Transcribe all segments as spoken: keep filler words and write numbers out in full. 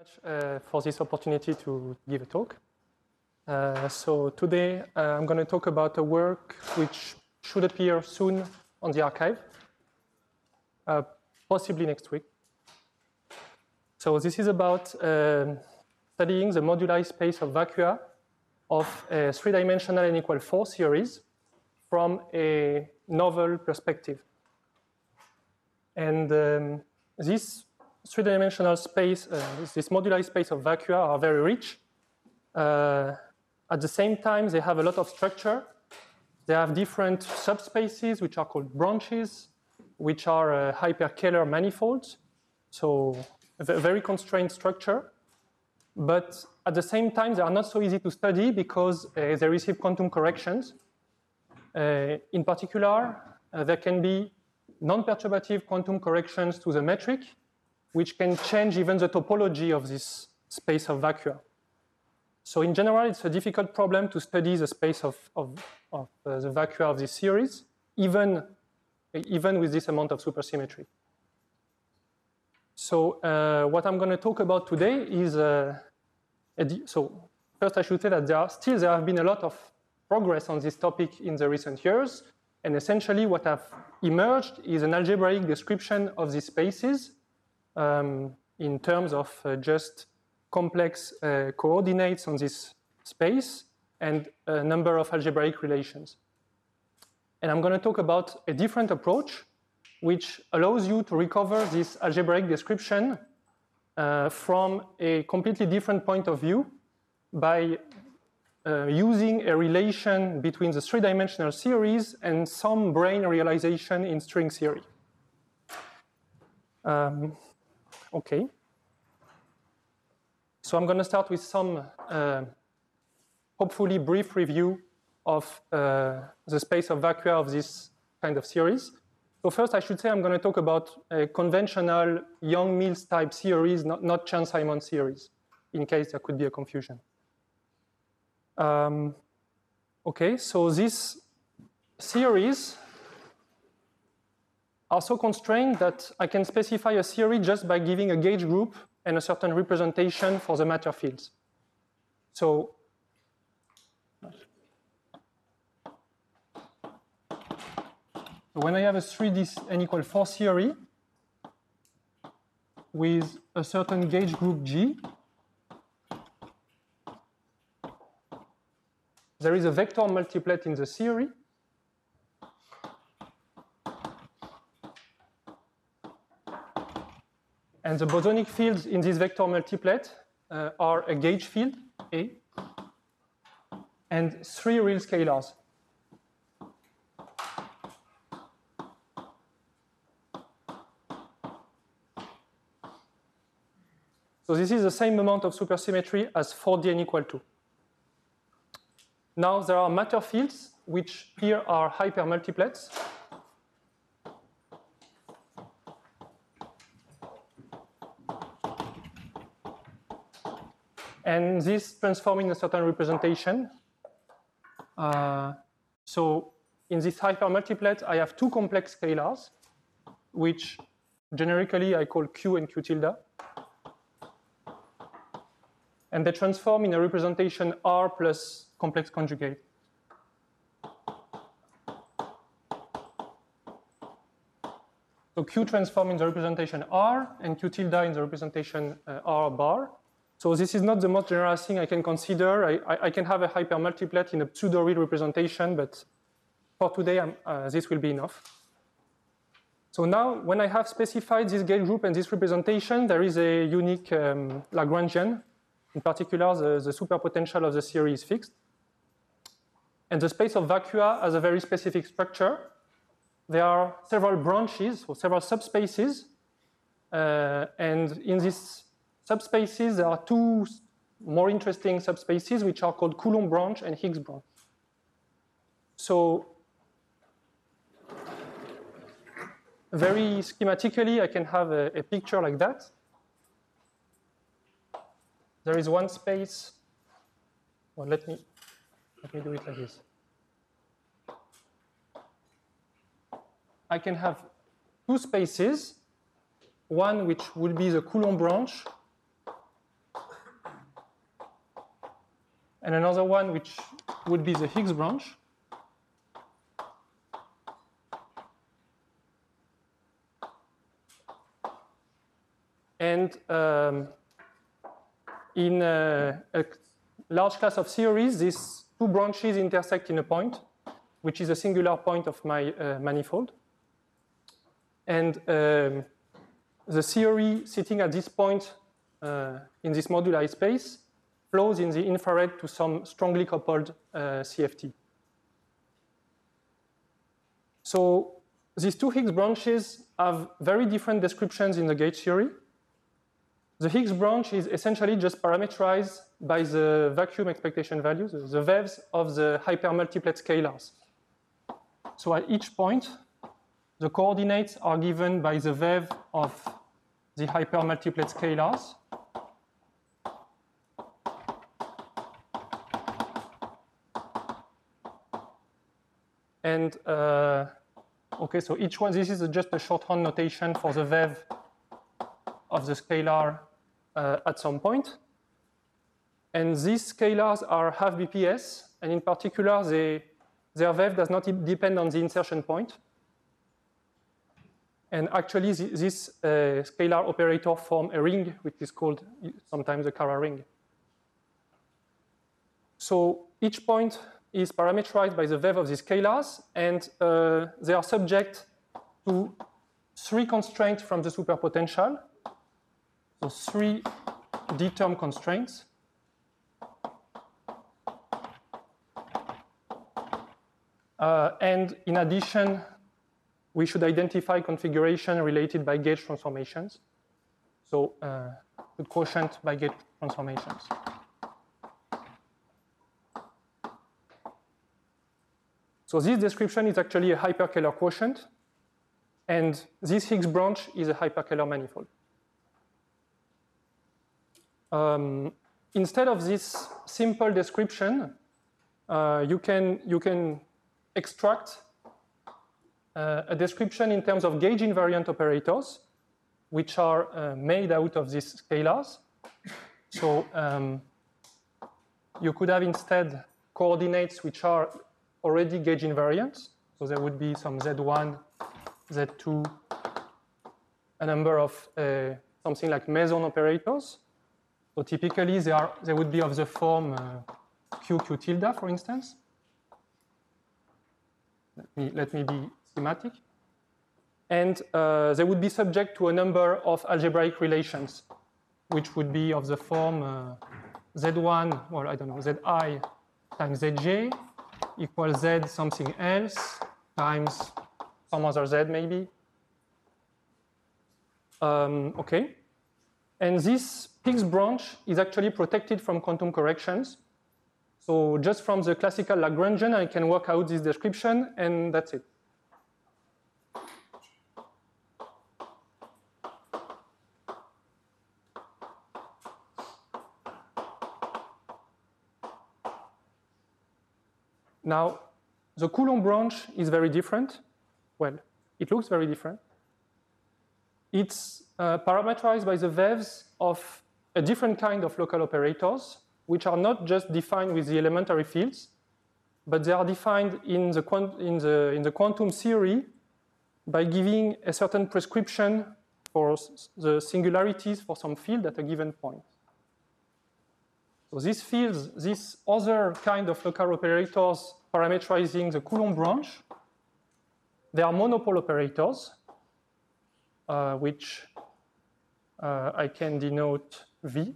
much uh, for this opportunity to give a talk. Uh, so today uh, I'm going to talk about a work which should appear soon on the archive, uh, possibly next week. So this is about uh, studying the moduli space of vacua of a three-dimensional n equal four series from a novel perspective. And um, this three-dimensional space, uh, this moduli space of vacua are very rich. Uh, at the same time, they have a lot of structure. They have different subspaces, which are called branches, which are uh, hyperkähler manifolds. So a very constrained structure. But at the same time, they are not so easy to study because uh, they receive quantum corrections. Uh, in particular, uh, there can be non-perturbative quantum corrections to the metric, which can change even the topology of this space of vacua. So in general, it's a difficult problem to study the space of, of, of uh, the vacua of this series, even, even with this amount of supersymmetry. So uh, what I'm going to talk about today is, uh, so first I should say that there are still there have been a lot of progress on this topic in the recent years, and essentially what have emerged is an algebraic description of these spaces um, in terms of uh, just complex uh, coordinates on this space and a number of algebraic relations. And I'm going to talk about a different approach which allows you to recover this algebraic description uh, from a completely different point of view by uh, using a relation between the three-dimensional series and some brane realization in string theory. Um, okay. So I'm going to start with some uh, hopefully brief review of uh, the space of vacua of this kind of series. So first I should say I'm going to talk about a conventional Yang-Mills type series, not, not Chern-Simons series, in case there could be a confusion. Um, okay, so these series are so constrained that I can specify a theory just by giving a gauge group and a certain representation for the matter fields. So when I have a three D n equal four theory with a certain gauge group G, there is a vector multiplet in the theory. And the bosonic fields in this vector multiplet uh, are a gauge field, A, and three real scalars. So this is the same amount of supersymmetry as four D n equal two. Now there are matter fields, which here are hypermultiplets. And this transforms in a certain representation. Uh, so in this hypermultiplet, I have two complex scalars, which generically I call Q and Q tilde. And they transform in a representation R plus complex conjugate. So Q transforms in the representation R, and Q tilde in the representation uh, R bar. So this is not the most general thing I can consider. I, I, I can have a hypermultiplet in a pseudo-real representation, but for today, uh, this will be enough. So now, when I have specified this gauge group and this representation, there is a unique um, Lagrangian. In particular, the, the superpotential of the theory is fixed. And the space of vacua has a very specific structure. There are several branches, or several subspaces. Uh, and in these subspaces, there are two more interesting subspaces, which are called Coulomb branch and Higgs branch. So very schematically, I can have a, a picture like that. There is one space. Well, let me let me do it like this. I can have two spaces, one which would be the Coulomb branch, and another one which would be the Higgs branch. And um, in a, a large class of theories, these two branches intersect in a point, which is a singular point of my uh, manifold. And um, the theory sitting at this point uh, in this moduli space flows in the infrared to some strongly coupled uh, C F T. So these two Higgs branches have very different descriptions in the gauge theory. The Higgs branch is essentially just parameterized by the vacuum expectation values, the V E Vs of the hypermultiplet scalars. So at each point, the coordinates are given by the V E V of the hypermultiplet scalars. And uh, okay, so each one, this is just a shorthand notation for the V E V of the scalar uh, at some point. And these scalars are half B P S, and in particular, they, their V E V does not depend on the insertion point. And actually, this uh, scalar operator form a ring, which is called sometimes a Kara ring. So each point is parameterized by the V E V of the scalars, and uh, they are subject to three constraints from the superpotential. So three D-term constraints. Uh, and in addition, we should identify configuration related by gauge transformations. So uh, the quotient by gauge transformations. So this description is actually a hyperkähler quotient, and this Higgs branch is a hyperkähler manifold. Um, instead of this simple description, uh, you can you can extract uh, a description in terms of gauge invariant operators, which are uh, made out of these scalars. So um, you could have instead coordinates which are already gauge invariant. So there would be some Z one, Z two, a number of uh, something like meson operators. So typically they are they would be of the form uh, Q Q tilde, for instance. Let me let me be schematic. And uh, they would be subject to a number of algebraic relations, which would be of the form uh, Z one, well, I don't know, Zi times Zj equals Z something else times some other Z maybe. Um, okay. And this Higgs branch is actually protected from quantum corrections. So just from the classical Lagrangian, I can work out this description, and that's it. Now, the Coulomb branch is very different. Well, it looks very different. It's uh, parameterized by the V E Vs of a different kind of local operators, which are not just defined with the elementary fields, but they are defined in the, in the, in the quantum theory by giving a certain prescription for the singularities for some field at a given point. So these fields, these other kind of local operators parameterizing the Coulomb branch, they are monopole operators, uh, which uh, I can denote V.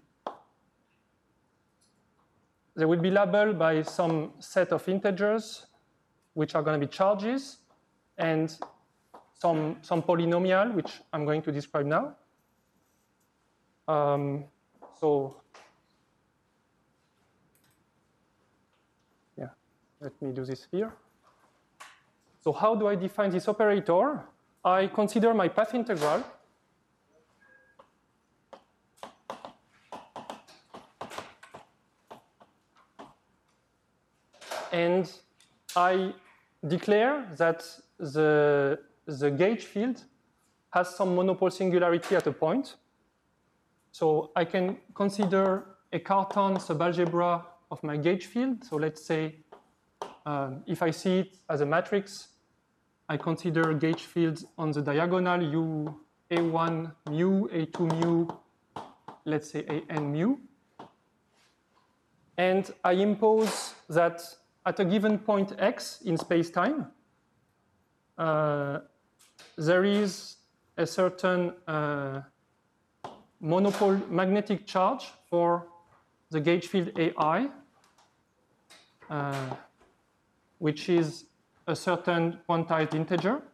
They will be labeled by some set of integers, which are going to be charges, and some, some polynomial, which I'm going to describe now. Um, so, yeah, let me do this here. So how do I define this operator? I consider my path integral. And I declare that the, the gauge field has some monopole singularity at a point. So I can consider a Cartan subalgebra of my gauge field. So let's say um, if I see it as a matrix, I consider gauge fields on the diagonal u a one mu, a two mu, let's say a n mu. And I impose that at a given point x in space-time, uh, there is a certain uh, monopole magnetic charge for the gauge field A I, uh, which is a certain quantized integer.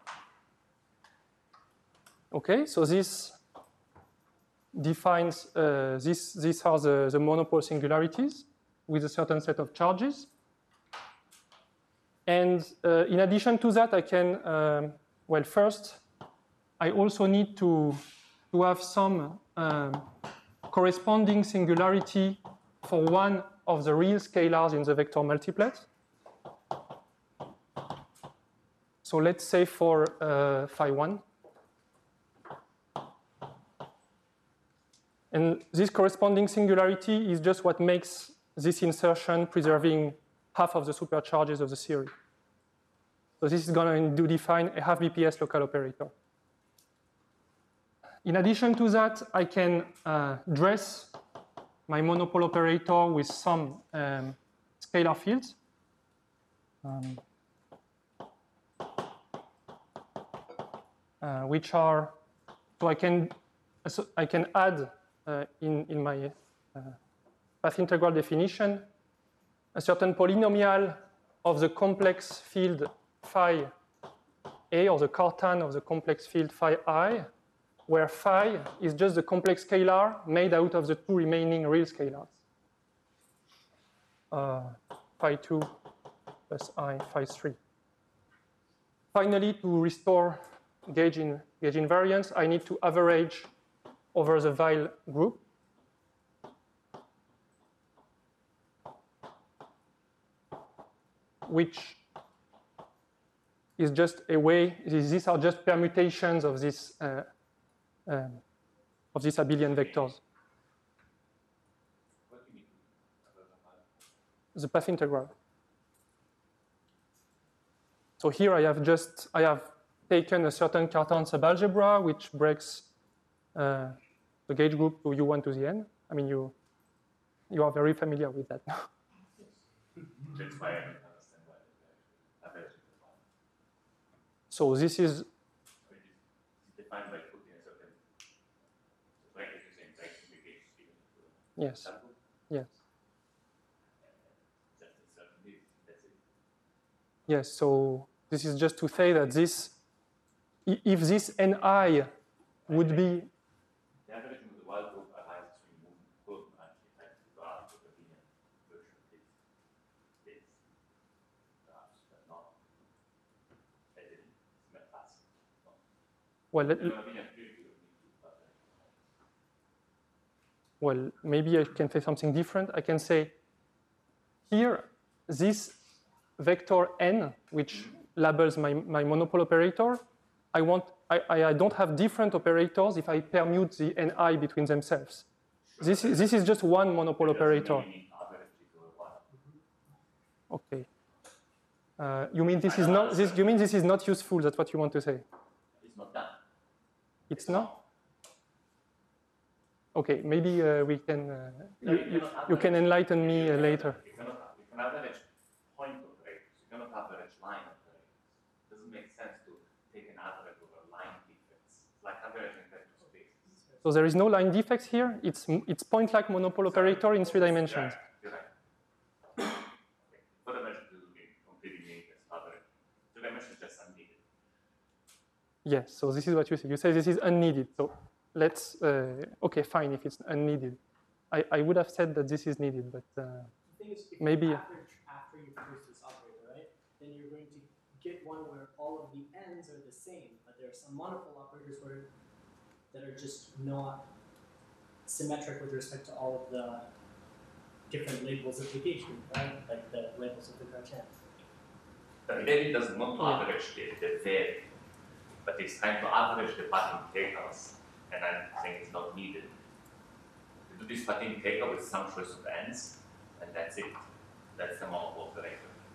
Okay, so this defines, uh, this, these are the, the monopole singularities with a certain set of charges. And uh, in addition to that, I can, um, well, first, I also need to, to have some um, corresponding singularity for one of the real scalars in the vector multiplet. So let's say for uh, phi one. And this corresponding singularity is just what makes this insertion preserving half of the supercharges of the theory. So this is going to define a half B P S local operator. In addition to that, I can uh, dress my monopole operator with some um, scalar fields. Um, uh, which are, so I can, so I can add uh, in, in my uh, path integral definition a certain polynomial of the complex field phi A, or the Cartan of the complex field phi I, where phi is just the complex scalar made out of the two remaining real scalars. Uh, phi two plus I, phi three. Finally, to restore gauge, in, gauge invariance, I need to average over the Weyl group. Which is just a way, these are just permutations of this uh, um, of these abelian vectors. What do you mean? The path integral. So here I have just I have taken a certain Cartan subalgebra which breaks uh, the gauge group to U one to the n. I mean you you are very familiar with that now. That's why I don't understand why I bet you the one. So this is I mean, it's defined by putting a certain bracket to say bracket the gauge given to yes, sample. yes, Just a certain bit, that's it. yes. So this is just to say that this, if this ni would be The averaging of the wild group arises when you move close branches like the graph of the linear version of this. This graphs, but not as in it's fast. well, let, The linear theory will need to average. well, maybe I can say something different. I can say here, this vector n, which labels my, my monopole operator, I want I, I don't have different operators if I permute the ni between themselves. This is, this is just one monopole operator. Okay. Uh, you mean this is not this? You mean this is not useful? That's what you want to say? It's not done. It's not. Okay, maybe uh, we can. Uh, you, you, you can enlighten me uh, later. You cannot, you can average point operators. You cannot average line operators. It doesn't make sense to take an average over line defects. It's like averaging vector spaces. So there is no line defects here. It's it's point-like monopole operator in three dimensions. You're right. You're right. Okay. Four dimensions will be completely meaningless. Average. Two dimensions is just unneeded. Yes. So this is what you say. You say this is unneeded. So let's. Uh, okay, fine. If it's unneeded, I I would have said that this is needed, but uh, The thing is, if maybe. you average after you produce this operator, right, then you're going to get one where all of the ends are the same, but there are some monopole operators where that are just not symmetric with respect to all of the different labels of the gauge group, right? Like the labels of the Cartan. The theory does not average the, the theory, but it's trying to average the path integrals, and I'm saying it's not needed. To do this path integral with some choice of ends, and that's it. That's the monopole operator.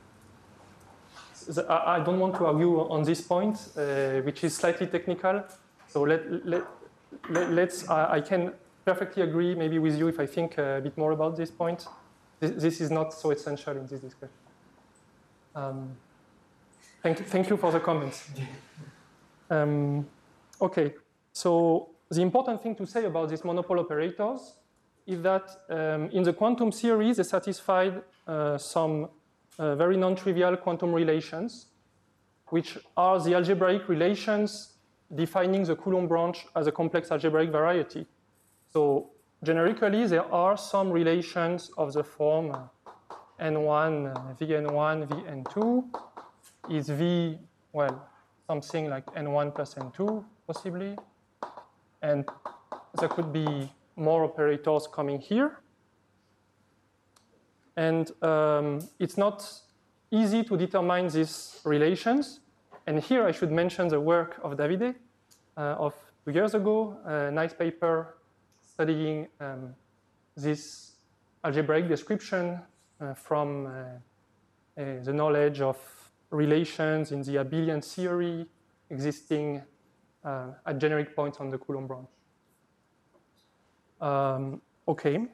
I don't want to argue on this point, uh, which is slightly technical. So let, let, let, let's, I, I can perfectly agree maybe with you if I think a bit more about this point. This, this is not so essential in this discussion. Um, thank, thank you for the comments. Um, okay, so the important thing to say about these monopole operators is that um, in the quantum theory, they satisfied uh, some uh, very non-trivial quantum relations, which are the algebraic relations defining the Coulomb branch as a complex algebraic variety. So generically, there are some relations of the form uh, N one, uh, V N one, V N two is V, well, something like N one plus N two, possibly. And there could be more operators coming here. And um, it's not easy to determine these relations. And here I should mention the work of Davide uh, of two years ago, a nice paper studying um, this algebraic description uh, from uh, uh, the knowledge of relations in the abelian theory existing uh, at generic points on the Coulomb branch. Um, okay.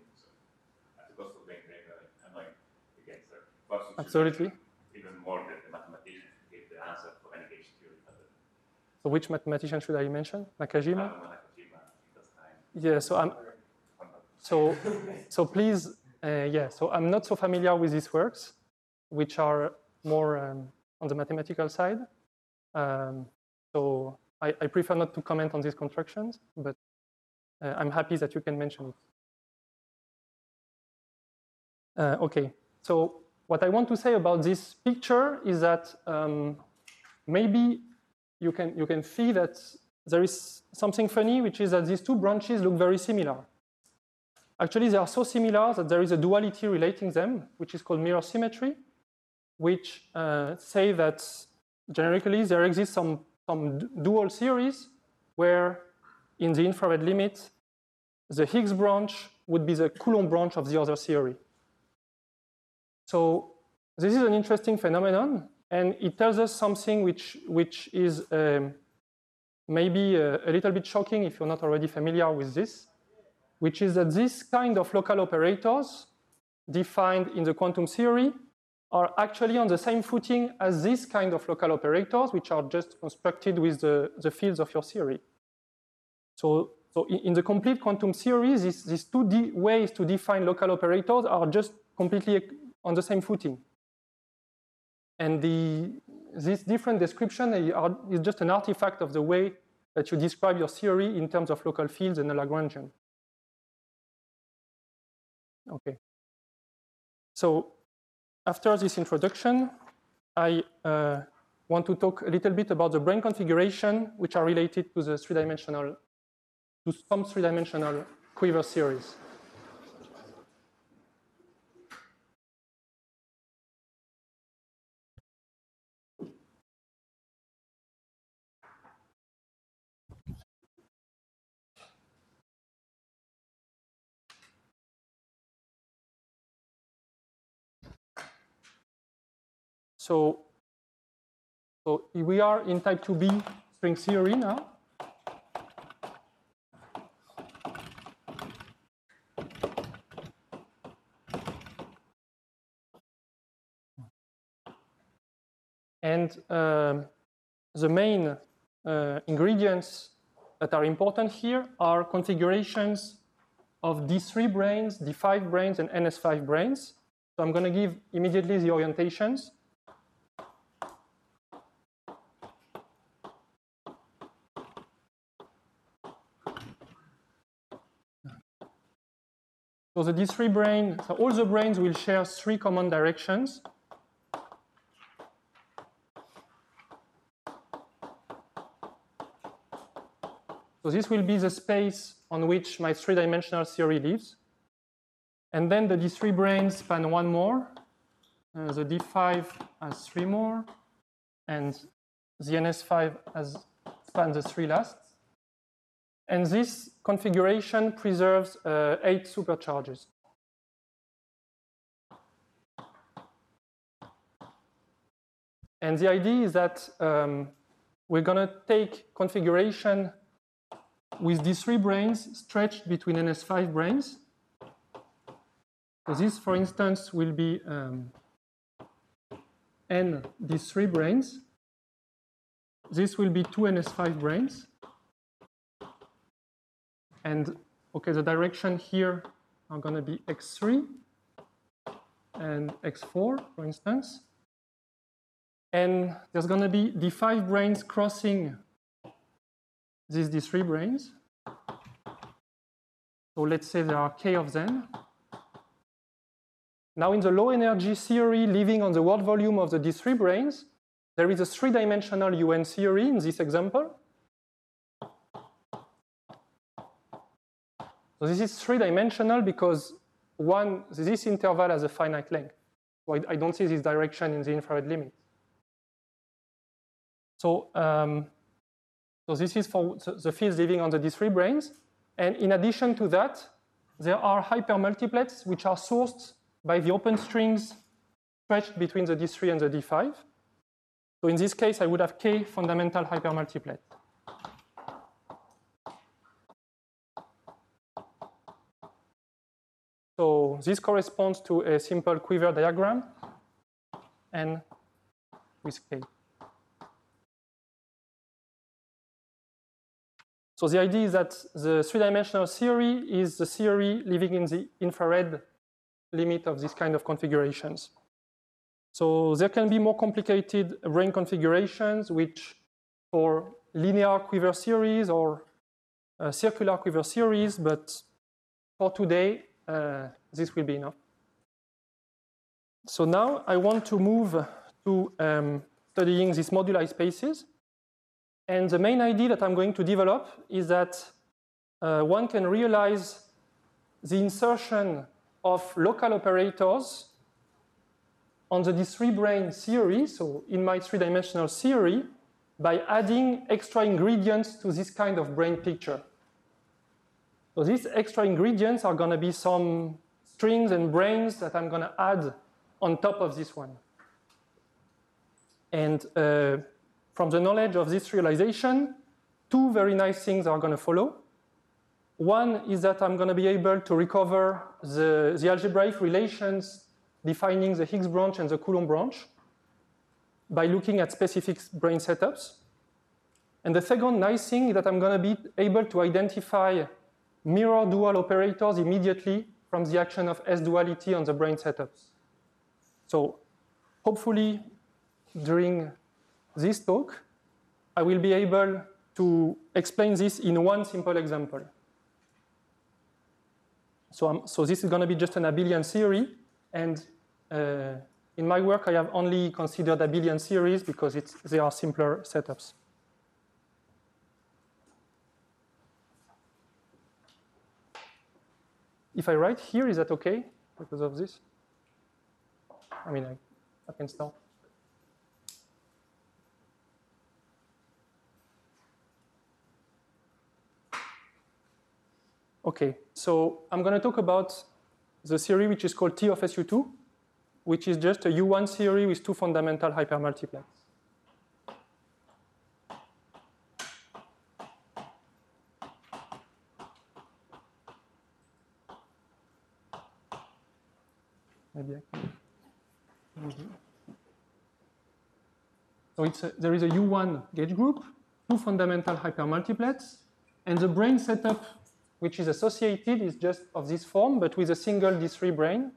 Absolutely. Even more that the mathematicians gave the answer for any gauge theory. So which mathematician should I mention? Nakajima? Nakajima, yeah, so I'm so so please uh, yeah, so I'm not so familiar with these works, which are more um, on the mathematical side. Um, so I, I prefer not to comment on these constructions, but uh, I'm happy that you can mention it. Uh, okay, so what I want to say about this picture is that um, maybe you can, you can see that there is something funny, which is that these two branches look very similar. Actually, they are so similar that there is a duality relating them, which is called mirror symmetry, which uh, say that generically there exists some, some dual series where in the infrared limit, the Higgs branch would be the Coulomb branch of the other theory. So this is an interesting phenomenon, and it tells us something which, which is um, maybe a, a little bit shocking if you're not already familiar with this, which is that this kind of local operators defined in the quantum theory are actually on the same footing as this kind of local operators, which are just constructed with the, the fields of your theory. So, so in, in the complete quantum theory, this, these two D ways to define local operators are just completely on the same footing. And the, this different description are, is just an artifact of the way that you describe your theory in terms of local fields and a Lagrangian. Okay. So after this introduction, I uh, want to talk a little bit about the brane configuration, which are related to the three-dimensional, to some three-dimensional quiver series. So, so we are in type two B string theory now. And um, the main uh, ingredients that are important here are configurations of D three branes, D five branes, and N S five branes. So I'm going to give immediately the orientations. So the D three brane, so all the branes will share three common directions. So this will be the space on which my three-dimensional theory lives. And then the D three branes span one more. Uh, the D five has three more. And the N S five has spans the three last. And this configuration preserves uh, eight supercharges. And the idea is that um, we're going to take configuration with these three branes stretched between N S five branes. So this, for instance, will be um, N, these three branes. This will be two N S five branes. And, okay, the direction here are going to be x three and x four, for instance. And there's going to be the five branes crossing these D three branes. So let's say there are k of them. Now in the low energy theory living on the world volume of the D three branes, there is a three-dimensional U N theory in this example. So this is three-dimensional because one, this interval has a finite length. So I, I don't see this direction in the infrared limit. So, um, so this is for the fields living on the D three branes. And in addition to that, there are hypermultiplets which are sourced by the open strings stretched between the D three and the D five. So in this case, I would have k fundamental hypermultiplet. So this corresponds to a simple quiver diagram and with k. So the idea is that the three-dimensional theory is the theory living in the infrared limit of this kind of configurations. So there can be more complicated brane configurations, which for linear quiver series or uh, circular quiver series, but for today, uh, this will be enough. So now I want to move to um, studying these moduli spaces. And the main idea that I'm going to develop is that uh, one can realize the insertion of local operators on the D three brane theory, so in my three-dimensional theory, by adding extra ingredients to this kind of brane picture. So these extra ingredients are going to be some strings and branes that I'm going to add on top of this one. And uh, from the knowledge of this realization, two very nice things are going to follow. One is that I'm going to be able to recover the, the algebraic relations defining the Higgs branch and the Coulomb branch by looking at specific brane setups. And the second nice thing is that I'm going to be able to identify mirror dual operators immediately from the action of S duality on the brane setups. So hopefully during this talk, I will be able to explain this in one simple example. So, um, so this is going to be just an abelian theory, and uh, in my work I have only considered abelian theories because it's, they are simpler setups. If I write here, is that okay because of this? I mean, I, I can start. Okay, so I'm going to talk about the theory which is called T of S U two, which is just a U one theory with two fundamental hypermultiplets. Maybe I can. So it's a, there is a U one gauge group, two fundamental hypermultiplets, and the brane setup which is associated is just of this form, but with a single D three brane.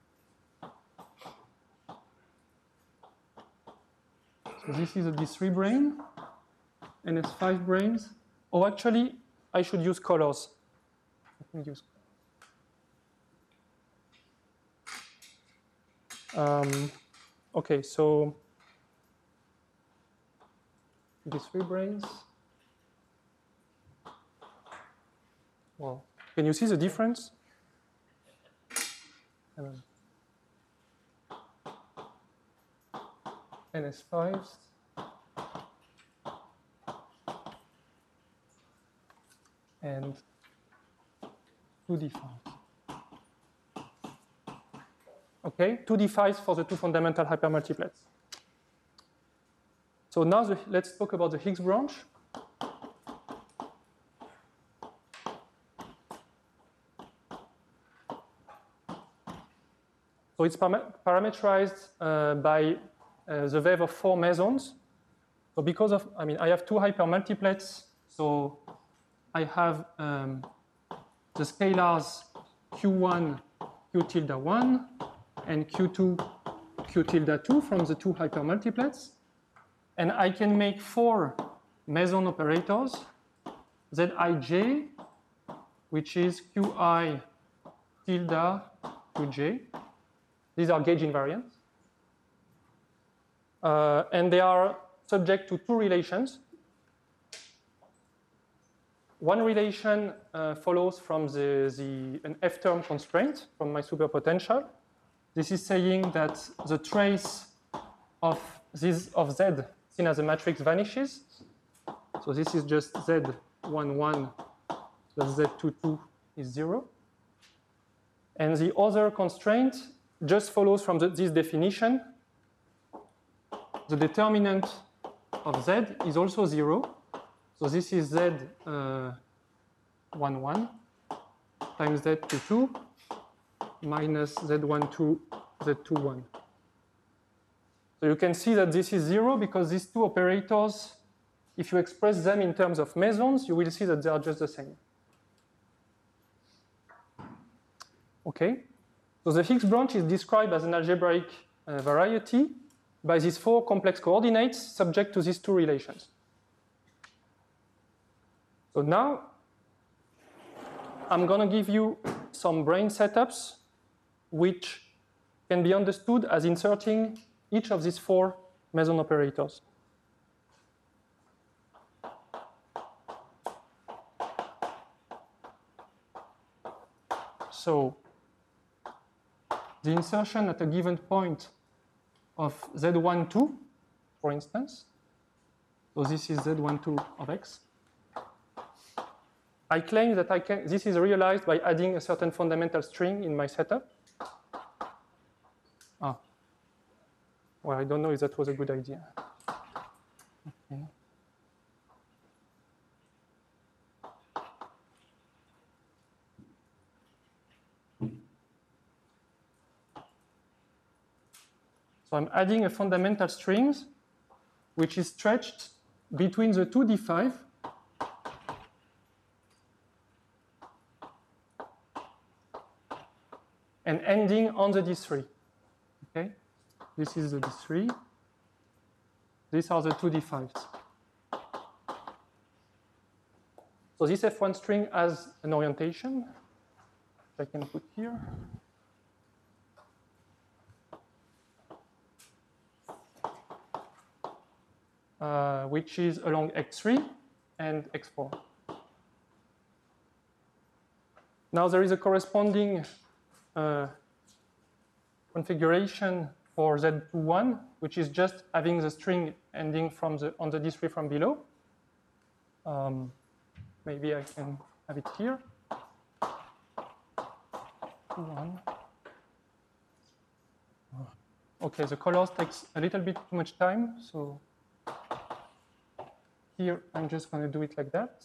So this is a D three brane, N S five branes. Oh, actually, I should use colors. Let me use um, okay, so D three branes. Well, can you see the difference? N S fives. And two D fives. Okay, two D fives for the two fundamental hypermultiplets. So now the, let's talk about the Higgs branch. So it's parameterized uh, by uh, the wave of four mesons. So because of, I mean, I have two hypermultiplets. So I have um, the scalars Q one, Q tilde one, and Q two, Q tilde two from the two hypermultiplets. And I can make four meson operators, Zij, which is Qi tilde Qj. These are gauge invariants. Uh, and they are subject to two relations. One relation uh, follows from the, the, an F-term constraint from my superpotential. This is saying that the trace of this of Z seen as a matrix vanishes. So this is just Z one one plus Z two two is zero. And the other constraint just follows from the, this definition. The determinant of Z is also zero. So this is Z uh, one one times Z two two minus Z one two, Z two one. So you can see that this is zero because these two operators, if you express them in terms of mesons, you will see that they are just the same. Okay? So the Higgs branch is described as an algebraic uh, variety by these four complex coordinates subject to these two relations. So now I'm going to give you some brain setups which can be understood as inserting each of these four meson operators. So the insertion at a given point of Z one two, for instance. So this is Z one two of X. I claim that I can, this is realized by adding a certain fundamental string in my setup. Ah. Well, I don't know if that was a good idea. Okay. So I'm adding a fundamental string which is stretched between the two D five and ending on the D three. Okay? This is the D three. These are the two D fives. So this F one string has an orientation, which I can put here. Uh, which is along X three and X four. Now there is a corresponding uh, configuration for Z two one, which is just having the string ending from the, on the D three from below. Um, maybe I can have it here. two one. Okay, the colors takes a little bit too much time, so here I'm just going to do it like that.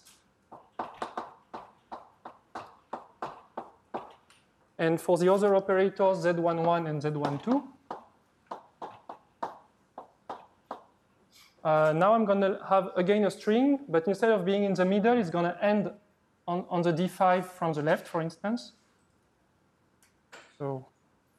And for the other operators, Z one one and Z one two, uh, now I'm going to have again a string, but instead of being in the middle, it's going to end on, on the D five from the left, for instance. So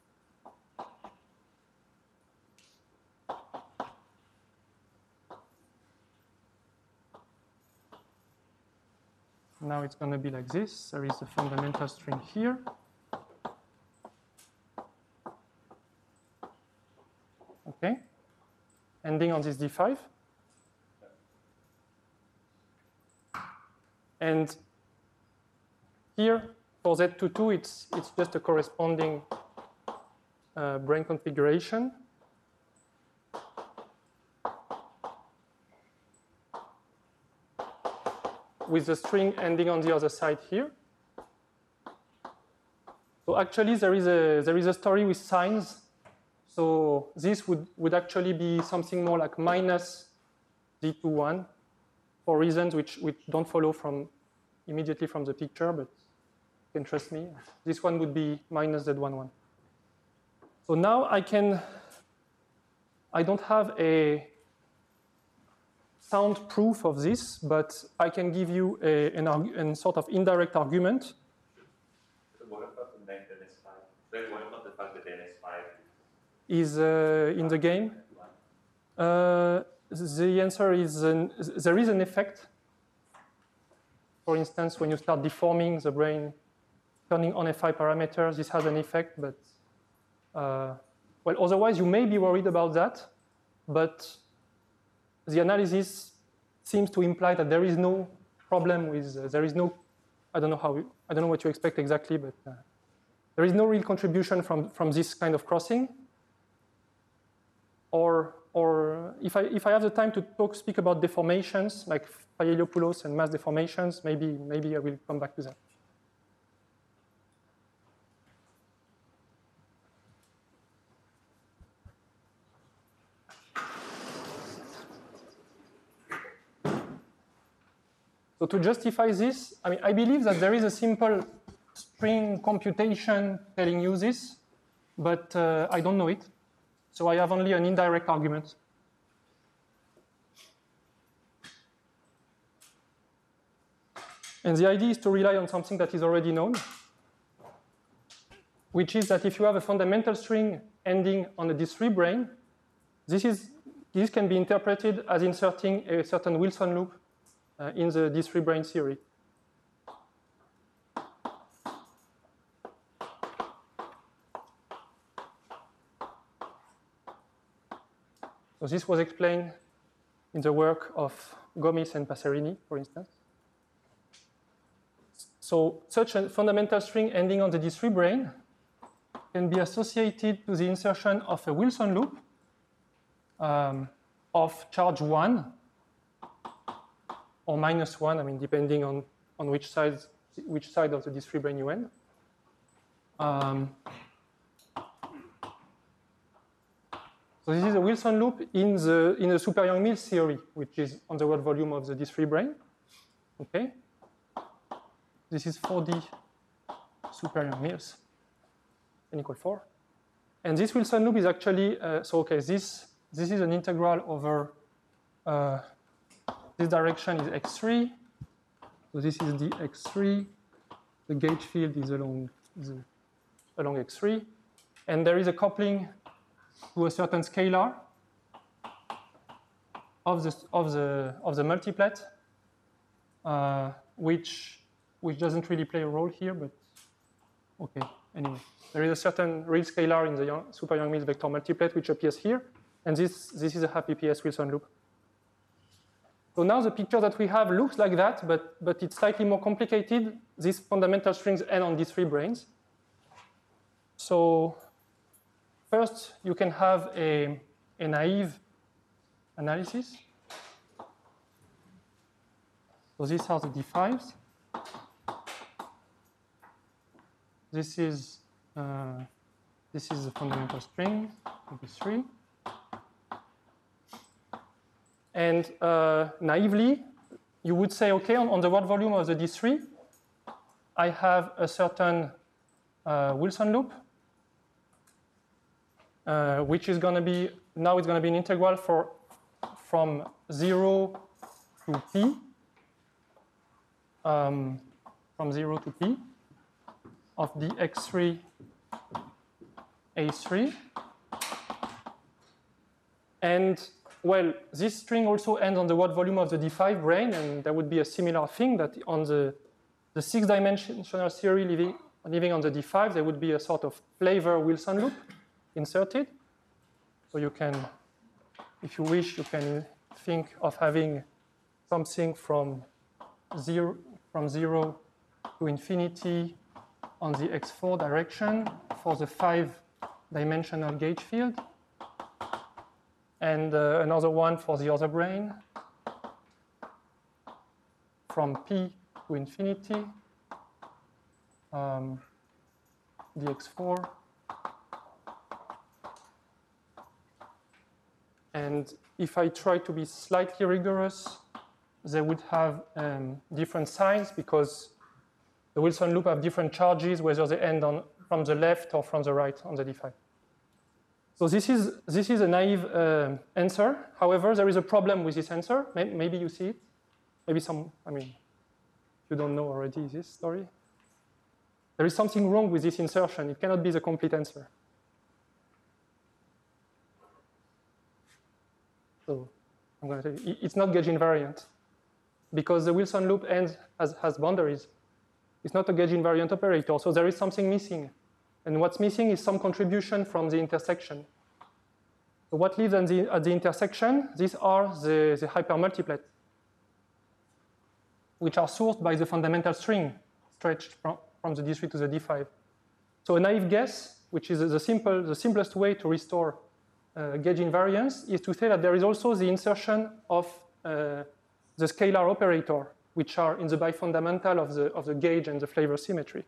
now it's going to be like this. There is a fundamental string here. Okay, ending on this D five. And here, for Z two two, it's, it's just a corresponding uh, brain configuration. With the string ending on the other side here. So actually, there is a, there is a story with signs. So this would, would actually be something more like minus Z two one for reasons which, which don't follow from immediately from the picture, but you can trust me. This one would be minus Z one one. So now I can, I don't have a sound proof of this, but I can give you a, an, an sort of indirect argument. What about the name N S five? Wait, what about the fact that N S five is uh, in the game? Uh, the answer is an, there is an effect. For instance, when you start deforming the brain, turning on F I parameters, this has an effect, but uh, well, otherwise you may be worried about that, but the analysis seems to imply that there is no problem with, uh, there is no, I don't know how, I don't know what you expect exactly, but uh, there is no real contribution from, from this kind of crossing. Or, or if, I, if I have the time to talk, speak about deformations, like Paeliopoulos and mass deformations, maybe, maybe I will come back to that. So to justify this, I mean, I believe that there is a simple string computation telling you this, but uh, I don't know it. So I have only an indirect argument. And the idea is to rely on something that is already known, which is that if you have a fundamental string ending on a D three brain, this, is, this can be interpreted as inserting a certain Wilson loop uh, in the D three brain theory. So this was explained in the work of Gomis and Passerini, for instance. So such a fundamental string ending on the D three brain can be associated to the insertion of a Wilson loop um, of charge one or minus one, I mean, depending on, on which, side, which side of the D three brain you end. Um, So this is a Wilson loop in the in the Super-Yang-Mills theory, which is on the word volume of the D three brain. Okay. This is four D Super-Yang-Mills, n equal four, and this Wilson loop is actually uh, so okay. This this is an integral over uh, this direction is x three. So this is the x three. The gauge field is along is along x three, and there is a coupling to a certain scalar of the of the of the multiplet, uh, which which doesn't really play a role here, but okay. Anyway, there is a certain real scalar in the Super-Yang-Mills vector multiplet which appears here, and this this is a happy P S Wilson loop. So now the picture that we have looks like that, but but it's slightly more complicated. These fundamental strings end on D three brains. So first, you can have a, a naive analysis. So these are the D fives. This is uh, this is the fundamental string of D three. And uh, naively, you would say, okay, on, on the word volume of the D three, I have a certain uh, Wilson loop. Uh, which is going to be, now it's going to be an integral for from zero to p, um, from zero to p of the x three a three. And well, this string also ends on the word volume of the D five brain, and there would be a similar thing that on the, the six-dimensional theory living, living on the D five, there would be a sort of flavor Wilson loop inserted. So you can, if you wish, you can think of having something from zero, from zero to infinity on the x four direction for the five-dimensional gauge field, and uh, another one for the other brain from p to infinity, um, the x four. And if I try to be slightly rigorous, they would have um, different signs because the Wilson loop have different charges, whether they end on from the left or from the right on the D five. So this is, this is a naive uh, answer. However, there is a problem with this answer. Maybe you see it. Maybe some, I mean, you don't know already this story. There is something wrong with this insertion. It cannot be the complete answer. So I'm going to tell you, it's not gauge invariant because the Wilson loop ends has, has boundaries. It's not a gauge invariant operator, so there is something missing. And what's missing is some contribution from the intersection. So what lives at the, at the intersection? These are the, the hypermultiplets, which are sourced by the fundamental string stretched from, from the D three to the D five. So a naive guess, which is the, simple, the simplest way to restore uh, gauge invariance, is to say that there is also the insertion of uh, the scalar operator, which are in the bifundamental of the, of the gauge and the flavor symmetry.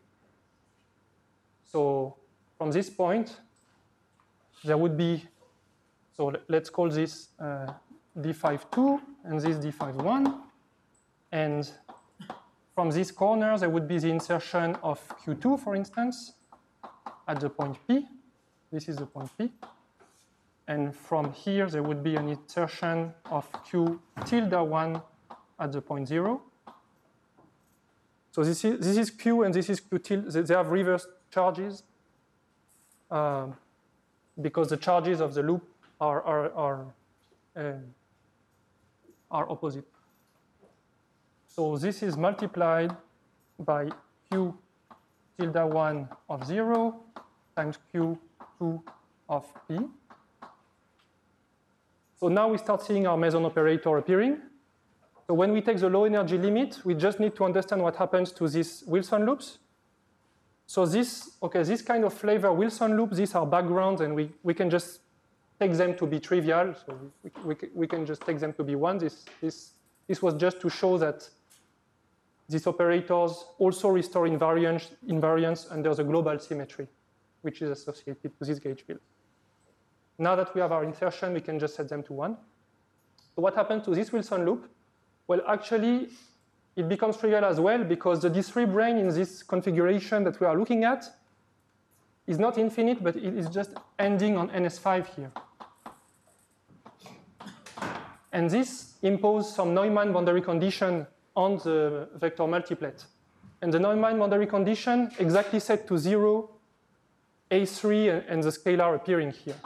So from this point, there would be, so let's call this uh, D five two and this D five one. And from this corner, there would be the insertion of Q two, for instance, at the point P. This is the point P. And from here, there would be an insertion of Q tilde one at the point zero. So this is, this is Q and this is Q tilde. They have reverse charges uh, because the charges of the loop are, are, are, uh, are opposite. So this is multiplied by Q tilde one of zero times Q two of P. So now we start seeing our Meson operator appearing. So when we take the low energy limit, we just need to understand what happens to these Wilson loops. So this, okay, this kind of flavor Wilson loop, these are backgrounds, and we, we can just take them to be trivial. So we, we, we can just take them to be one. This, this, this was just to show that these operators also restore invariance, invariance under the global symmetry, which is associated to this gauge field. Now that we have our insertion, we can just set them to one. So what happens to this Wilson loop? Well, actually, it becomes trivial as well because the D three brane in this configuration that we are looking at is not infinite, but it is just ending on N S five here. And this imposes some Neumann boundary condition on the vector multiplet. And the Neumann boundary condition exactly set to zero, A three, and the scalar appearing here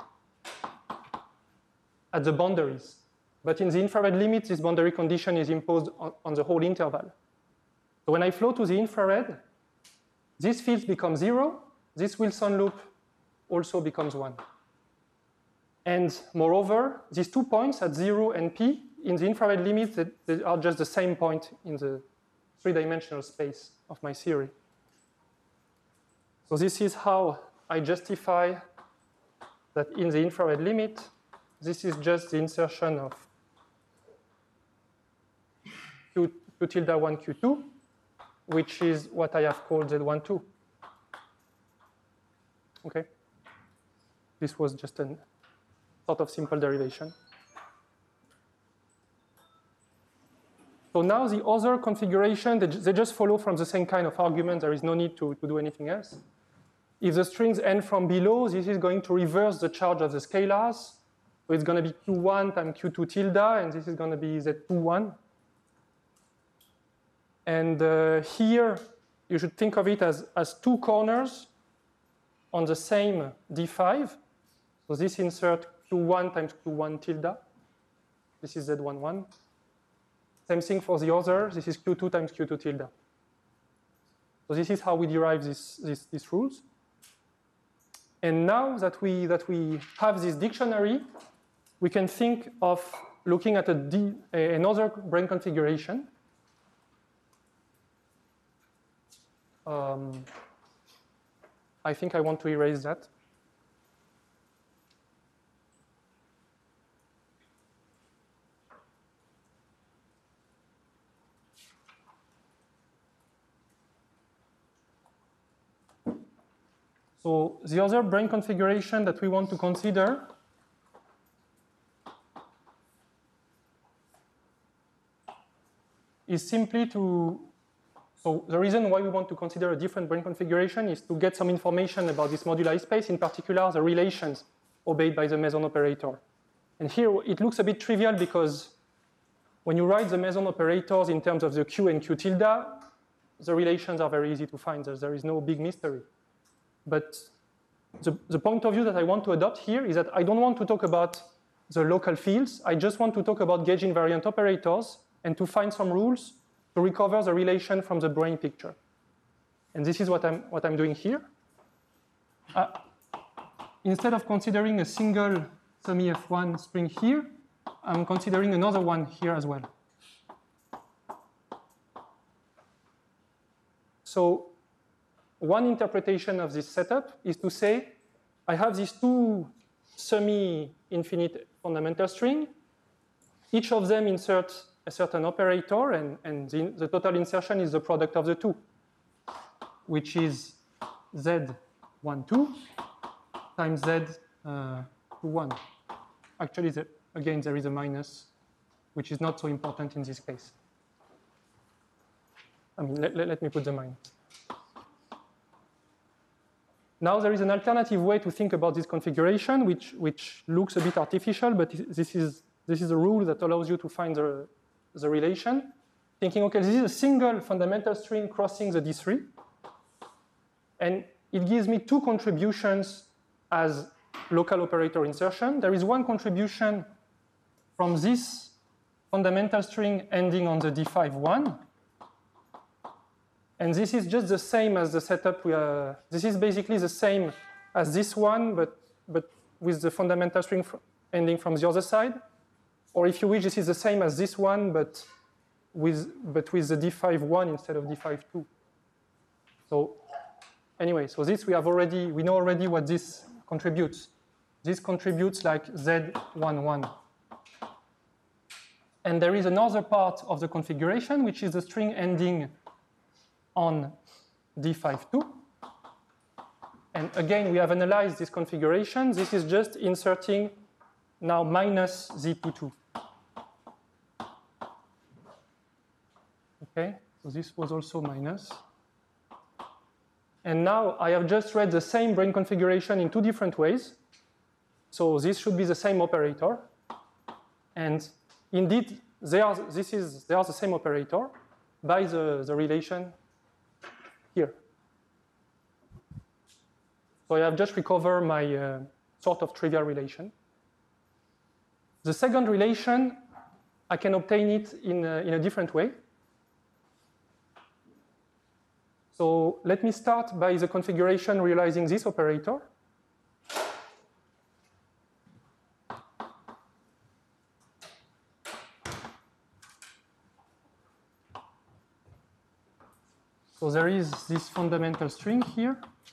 at the boundaries. But in the infrared limit, this boundary condition is imposed on, on the whole interval. So when I flow to the infrared, these fields become zero. This Wilson loop also becomes one. And moreover, these two points at zero and P, in the infrared limit, they, they are just the same point in the three-dimensional space of my theory. So this is how I justify that in the infrared limit, this is just the insertion of Q, Q tilde one, Q two, which is what I have called Z one two. Okay? This was just a sort of simple derivation. So now the other configuration, they, they just follow from the same kind of argument. There is no need to, to do anything else. If the strings end from below, this is going to reverse the charge of the scalars. So it's going to be Q one times Q two tilde, and this is going to be Z two one. And uh, here, you should think of it as, as two corners on the same D five. So this insert Q one times Q one tilde. This is Z one one. Same thing for the other. This is Q two times Q two tilde. So this is how we derive this, this, these rules. And now that we, that we have this dictionary, we can think of looking at a D, another brane configuration. Um, I think I want to erase that. So the other brane configuration that we want to consider is simply to, so the reason why we want to consider a different brain configuration is to get some information about this moduli space, in particular the relations obeyed by the Meson operator. And here it looks a bit trivial because when you write the Meson operators in terms of the Q and Q tilde, the relations are very easy to find. There is no big mystery. But the, the point of view that I want to adopt here is that I don't want to talk about the local fields. I just want to talk about gauge invariant operators and to find some rules to recover the relation from the brain picture. And this is what I'm, what I'm doing here. Uh, instead of considering a single semi F one spring here, I'm considering another one here as well. So one interpretation of this setup is to say, I have these two semi-infinite fundamental string. Each of them inserts a certain operator, and, and the, the total insertion is the product of the two, which is Z one, two times Z uh, two, one. Actually, the, again, there is a minus, which is not so important in this case. I mean, let, let, let me put the minus. Now there is an alternative way to think about this configuration, which, which looks a bit artificial, but this is, this is a rule that allows you to find the, the relation. Thinking, okay, this is a single fundamental string crossing the D three, and it gives me two contributions as local operator insertion. There is one contribution from this fundamental string ending on the D five one. And this is just the same as the setup we are, this is basically the same as this one, but, but with the fundamental string fr ending from the other side. Or if you wish, this is the same as this one, but with, but with the D five one instead of D five two. So anyway, so this we have already, we know already what this contributes. This contributes like Z one, one. And there is another part of the configuration, which is the string ending on D five two. And again, we have analyzed this configuration. This is just inserting now minus Z two two. Okay, so this was also minus. And now I have just read the same brain configuration in two different ways. So this should be the same operator. And indeed, they are, this is, they are the same operator by the, the relation here. So I have just recovered my uh, sort of trivial relation. The second relation, I can obtain it in a, in a different way. So let me start by the configuration realizing this operator. So there is this fundamental string here.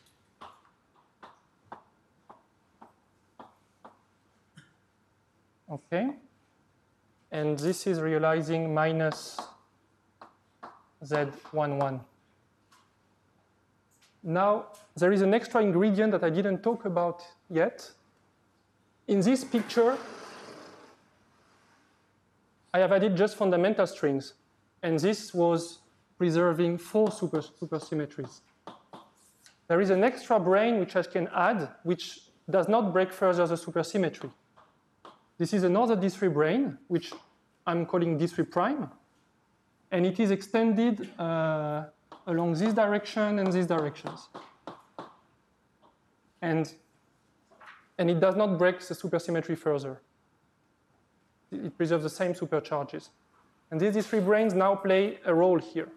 Okay. And this is realizing minus Z one, one. Now, there is an extra ingredient that I didn't talk about yet. In this picture, I have added just fundamental strings. And this was preserving four super, supersymmetries. There is an extra brain which I can add, which does not break further the supersymmetry. This is another D three brain, which I'm calling D three prime. And it is extended uh, along this direction and these directions. And, and it does not break the supersymmetry further. It preserves the same supercharges. And these D three brains now play a role here.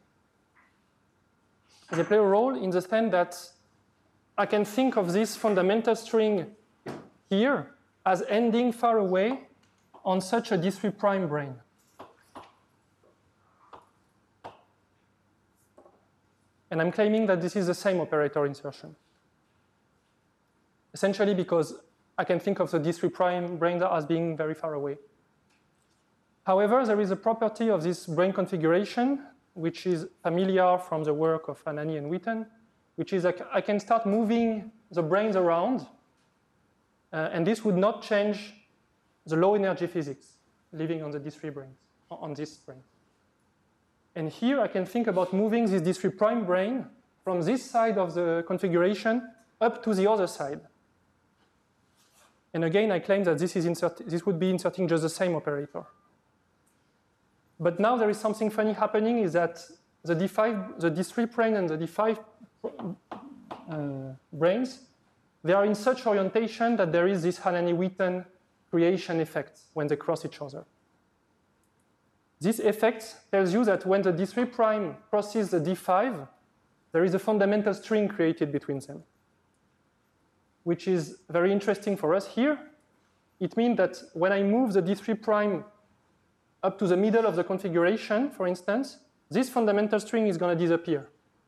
They play a role in the sense that I can think of this fundamental string here as ending far away on such a D three prime brain. And I'm claiming that this is the same operator insertion. Essentially because I can think of the D three prime brain as being very far away. However, there is a property of this brain configuration which is familiar from the work of Anani and Witten, which is like I can start moving the brains around, uh, and this would not change the low energy physics living on the D three brains, on this brain. And here I can think about moving this D three prime brane from this side of the configuration up to the other side. And again, I claim that this, is insert this would be inserting just the same operator. But now there is something funny happening, is that the D five, the D three brane and the D five uh, branes, they are in such orientation that there is this Hanani-Witten creation effect when they cross each other. This effect tells you that when the D three prime crosses the D five, there is a fundamental string created between them, which is very interesting for us here. It means that when I move the D three prime up to the middle of the configuration, for instance, this fundamental string is going to disappear.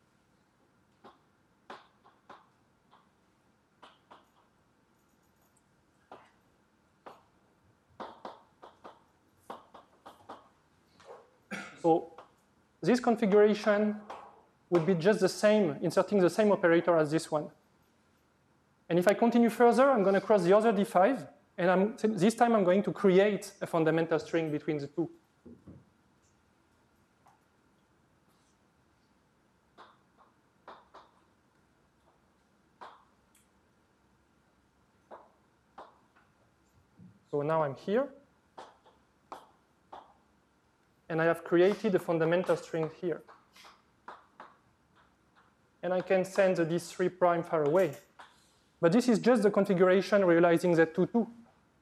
So this configuration would be just the same, inserting the same operator as this one. And if I continue further, I'm going to cross the other D five, and I'm, this time I'm going to create a fundamental string between the two. So now I'm here. And I have created a fundamental string here. And I can send the D three prime far away. But this is just the configuration realizing Z two two.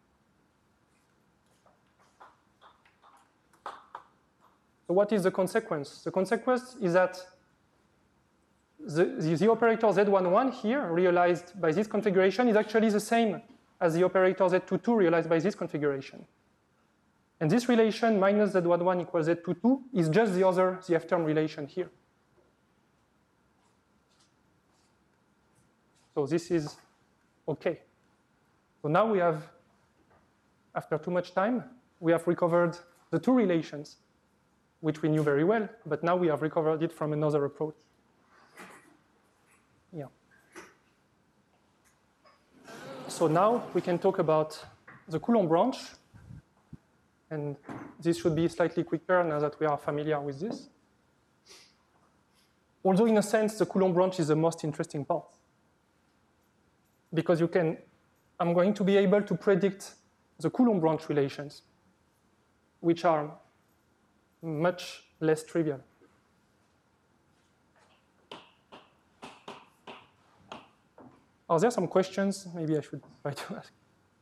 So what is the consequence? The consequence is that the, the, the operator Z one one here, realized by this configuration, is actually the same as the operator Z two two realized by this configuration. And this relation minus Z one one equals Z two two is just the other, the F-term relation here. So this is OK. So now we have, after too much time, we have recovered the two relations, which we knew very well, but now we have recovered it from another approach. Yeah. So now we can talk about the Coulomb branch. And this should be slightly quicker now that we are familiar with this. Although in a sense, the Coulomb branch is the most interesting part. Because you can, I'm going to be able to predict the Coulomb branch relations, which are much less trivial. Are there some questions? Maybe I should try to ask.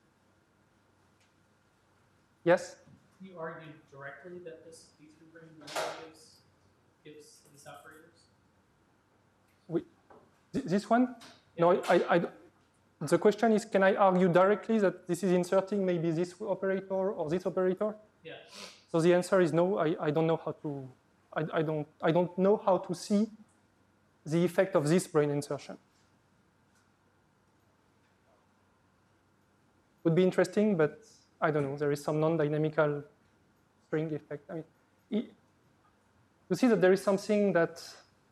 Yes? You argued directly that this D three brane gives, gives these operators? We, th this one? Yeah. No, I, I, the question is, can I argue directly that this is inserting maybe this operator or this operator? Yeah. So the answer is no. I, I don't know how to. I, I don't. I don't know how to see the effect of this brane insertion. Would be interesting, but I don't know. There is some non-dynamical string effect. I mean, it, you see that there is something that.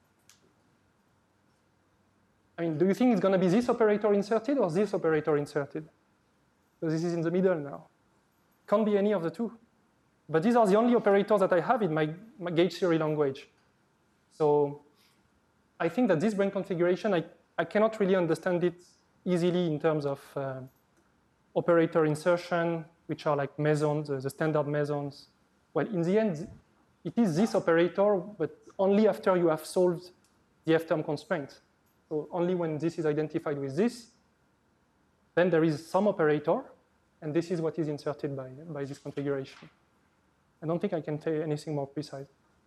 I mean, do you think it's going to be this operator inserted or this operator inserted? Because this is in the middle now. Can't be any of the two. But these are the only operators that I have in my, my gauge theory language. So I think that this brane configuration, I, I cannot really understand it easily in terms of uh, operator insertion, which are like mesons, uh, the standard mesons. Well, in the end, it is this operator, but only after you have solved the F-term constraint. So only when this is identified with this, then there is some operator, and this is what is inserted by, by this configuration. I don't think I can say anything more precise.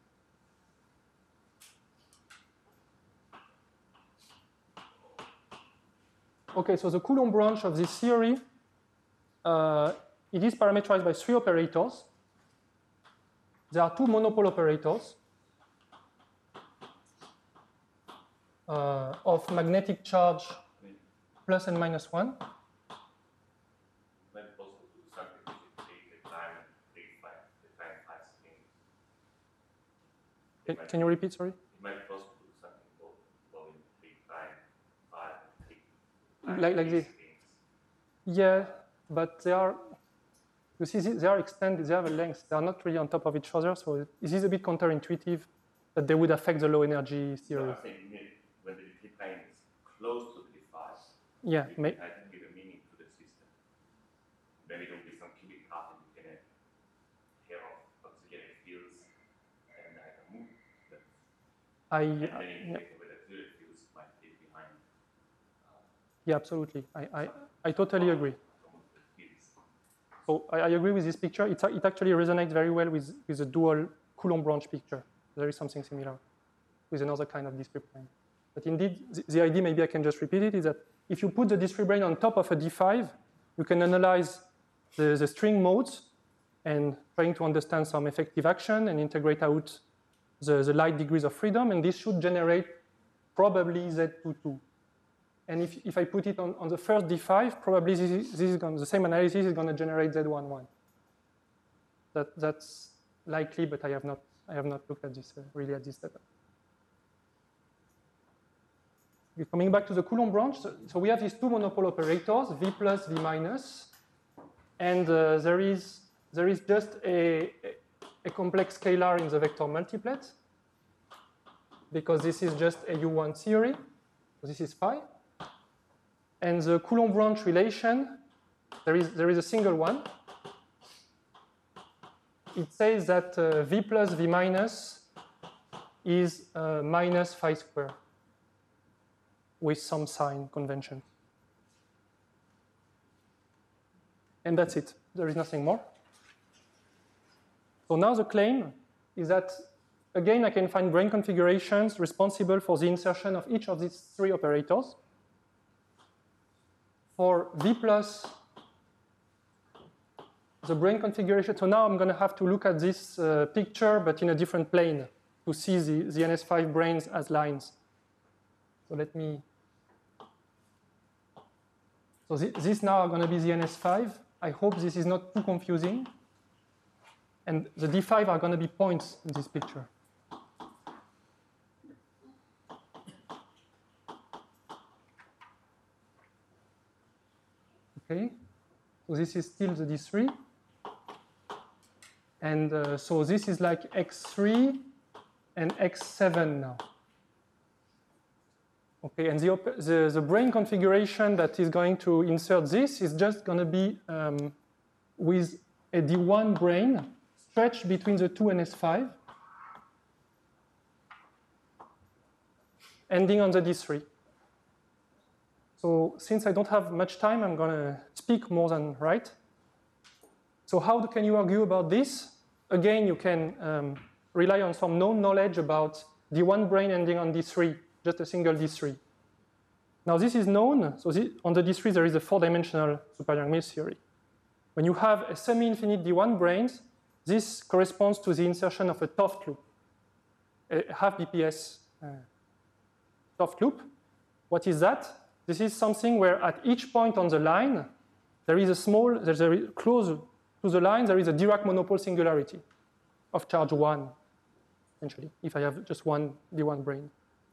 Okay, so the Coulomb branch of this theory, uh, it is parameterized by three operators. There are two monopole operators uh, of magnetic charge plus and minus one. Can, can you repeat, sorry? It might be possible to do something involving three prime, five, three. Like, like this. Yeah, but they are, You see, they are extended, they have a length. They are not really on top of each other, so it is a bit counterintuitive that they would affect the low energy theory. So I think when the discrete plane is close to the device, Yeah, it may, can give a meaning to the system. Maybe there will be some cubic path and you can have pair of auxiliary fields and I can move them. I, And then uh, you yeah. take away the auxiliary fields might fit behind. Yeah, absolutely. I, I, I totally agree. So I, I agree with this picture. It, it actually resonates very well with, with the dual Coulomb branch picture. There is something similar with another kind of discrete plane. But indeed, the, the idea, maybe I can just repeat it, is that if you put the discrete plane on top of a D five, you can analyze the, the string modes and trying to understand some effective action and integrate out the, the light degrees of freedom, and this should generate probably Z twenty-two. And if, if I put it on, on the first D five, probably this is, this is going, the same analysis is going to generate Z eleven. That, that's likely, but I have not, I have not looked at this uh, really at this data. Okay, coming back to the Coulomb branch, so, so we have these two monopole operators, V plus, V minus, and uh, there is there is just a, a complex scalar in the vector multiplet, because this is just a U one theory, so this is phi. And the Coulomb branch relation, there is, there is a single one. It says that uh, V plus V minus is uh, minus phi square with some sign convention. And that's it. There is nothing more. So now the claim is that, again, I can find brane configurations responsible for the insertion of each of these three operators. For V plus, the brane configuration, so now I'm going to have to look at this uh, picture, but in a different plane to see the, the N S five branes as lines. So let me, so th this now are going to be the N S five. I hope this is not too confusing. And the D five are going to be points in this picture. Okay, so this is still the D three. And uh, so this is like X three and X seven now. Okay, and the, the, the brane configuration that is going to insert this is just going to be um, with a D one brane stretched between the two N S five, ending on the D three. So since I don't have much time, I'm going to speak more than write. So how can you argue about this? Again, you can um, rely on some known knowledge about D one brane ending on D three, just a single D three. Now this is known. So this, on the D three, there is a four-dimensional super-Yang-Mills theory. When you have a semi-infinite D one branes, this corresponds to the insertion of a Toft loop, a half B P S uh, Toft loop. What is that? This is something where at each point on the line, there is a small, there's a close to the line, there is a Dirac monopole singularity of charge one, essentially, if I have just one D one brane.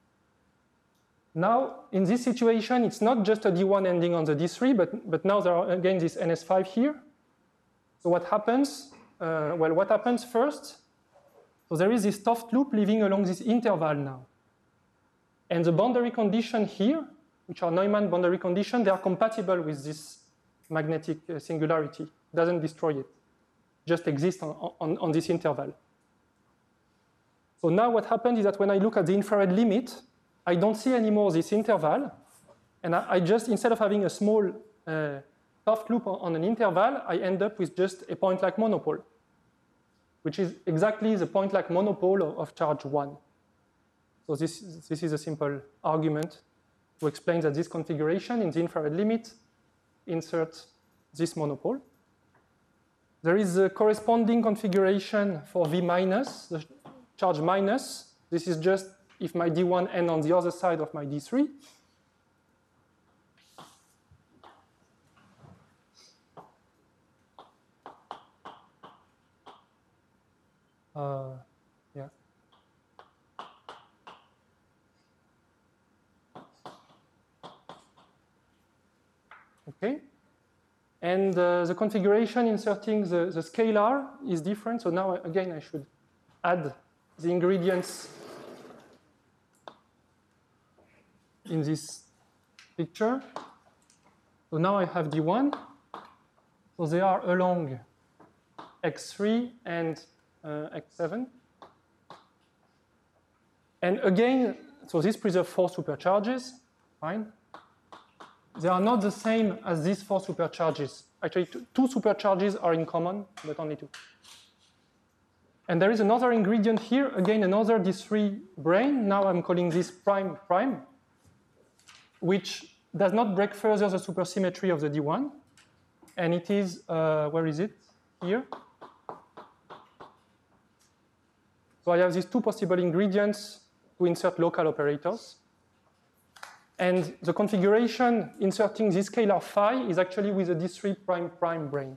Now, in this situation, it's not just a D one ending on the D three, but, but now there are again this N S five here. So what happens? Uh, well, what happens first? So there is this Toft loop living along this interval now. And the boundary condition here, which are Neumann boundary conditions, they are compatible with this magnetic uh, singularity. It doesn't destroy it. It just exists on, on, on this interval. So now what happens is that when I look at the infrared limit, I don't see anymore this interval. And I, I just, instead of having a small uh, Toft loop on, on an interval, I end up with just a point-like monopole, which is exactly the point-like monopole of, of charge one. So this, this is a simple argument to explain that this configuration in the infrared limit inserts this monopole. There is a corresponding configuration for V minus, the charge minus. This is just if my D one ends on the other side of my D three. Uh, yeah. Okay. And uh, the configuration inserting the, the scalar is different. So now, again, I should add the ingredients in this picture. So now I have D one. So they are along X three and uh, X seven. And again, so this preserves four supercharges, fine. They are not the same as these four supercharges. Actually, two supercharges are in common, but only two. And there is another ingredient here, again, another D three brane. Now I'm calling this prime prime, which does not break further the supersymmetry of the D one. And it is, uh, where is it? Here. So I have these two possible ingredients to insert local operators. And the configuration inserting this scalar phi is actually with a D three prime prime brane.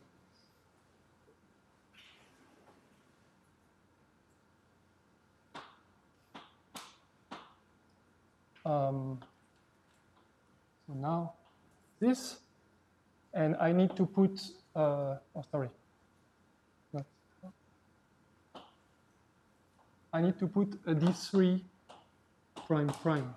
Um, so now this, and I need to put, uh, oh, sorry. No. I need to put a D three prime prime.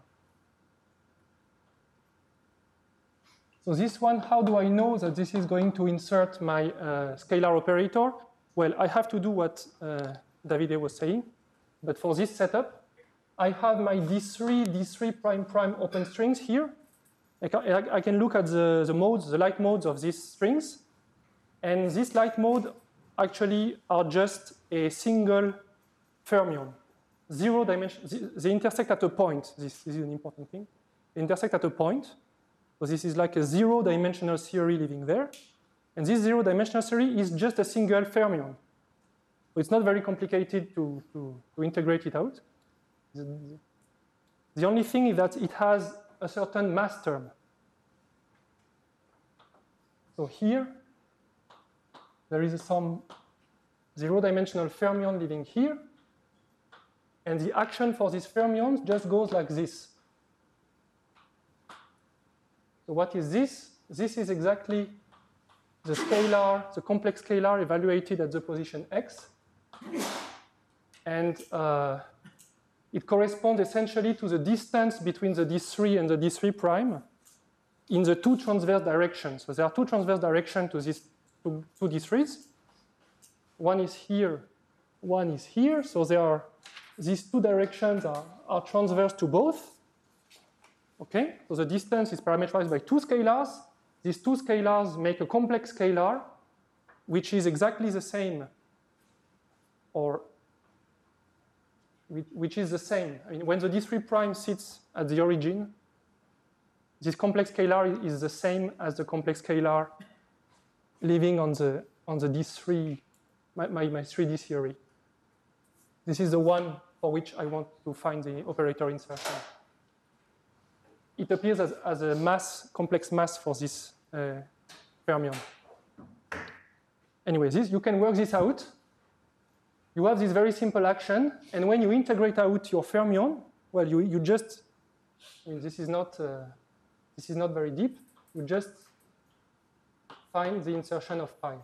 So this one, how do I know that this is going to insert my uh, scalar operator? Well, I have to do what uh, Davide was saying, but for this setup, I have my D three, D three prime prime open strings here. I can, I can look at the, the modes, the light modes of these strings, and this light mode actually are just a single fermion. Zero dimension, they intersect at a point. This, this is an important thing. They intersect at a point. So this is like a zero-dimensional theory living there. And this zero-dimensional theory is just a single fermion. So it's not very complicated to, to, to integrate it out. The, the only thing is that it has a certain mass term. So here, there is some zero-dimensional fermion living here. And the action for this fermion just goes like this. So what is this? This is exactly the scalar, the complex scalar evaluated at the position x. And uh, it corresponds essentially to the distance between the D three and the D three prime in the two transverse directions. So there are two transverse directions to these two, two D threes. One is here, one is here. So there are, these two directions are, are transverse to both. Okay, so the distance is parameterized by two scalars. These two scalars make a complex scalar, which is exactly the same, or which is the same. I mean, when the D three prime sits at the origin, this complex scalar is the same as the complex scalar living on the on the D three, my, my, my three D theory. This is the one for which I want to find the operator insertion. It appears as, as a mass, complex mass for this uh, fermion. Anyway, this, you can work this out. You have this very simple action, and when you integrate out your fermion, well, you, you just, I mean, this is not, uh, this is not very deep. You just find the insertion of pi.